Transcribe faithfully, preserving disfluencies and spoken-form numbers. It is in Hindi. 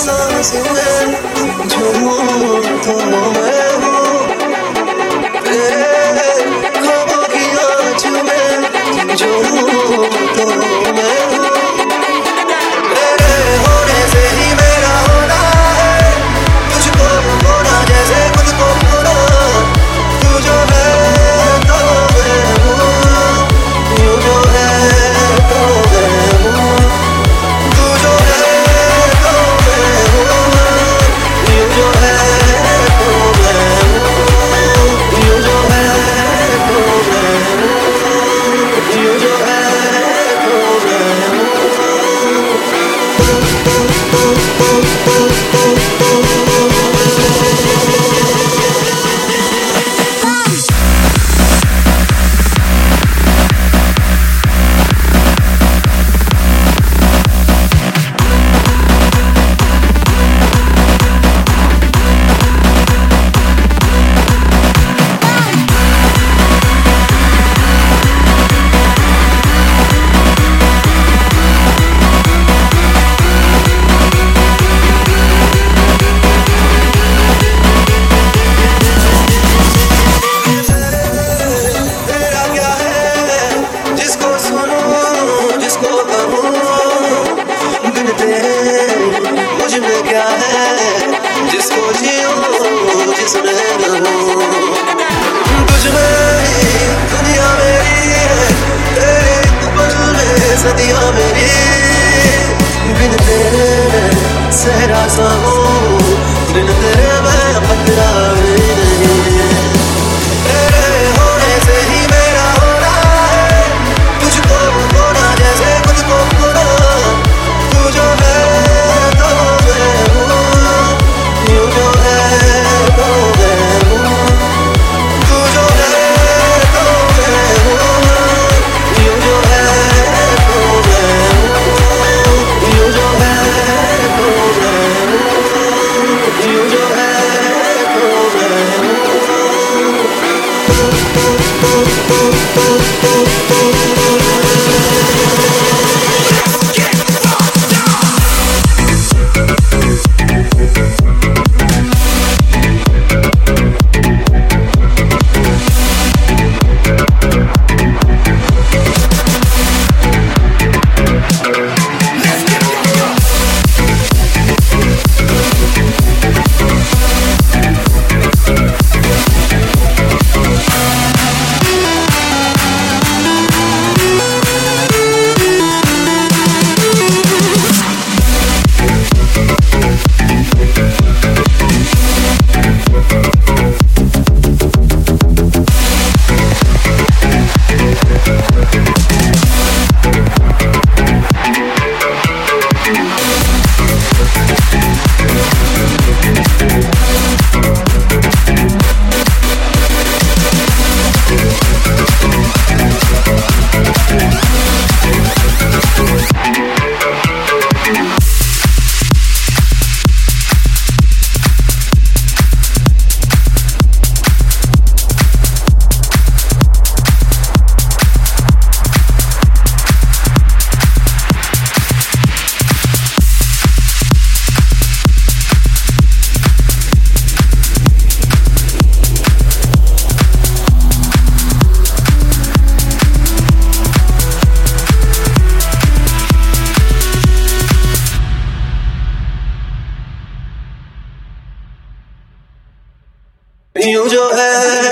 सांस में झूमूं तो मैं हूँ, तेरे ख्वाबों की आँच में झूमूं तो मैं हूँ, तेरे होने से ही मेरा होना है, तुझको खोना जैसे खुद को खोना, तू जो है तो मैं हूँ, यूं जो है तो मैं हूँ, तू जो है तो मैं हूँ, यूं जो है तो मैं हूँ, यूं जो है तो मैं हूँ, यूं जो है तो मैं हूँ। सदियाँ मेरी बिन तेरे सहरा सा हूँ, बिन तेरे मैं पकड़ा नहीं, तेरे होने से ही मेरा होना है, तुझको खोना जैसे खुद को खोना, तू जो है तो मैं हूँ, यूं जो है तो मैं हूँ, तू जो है तो मैं हूँ, यूं जो है यूं जो है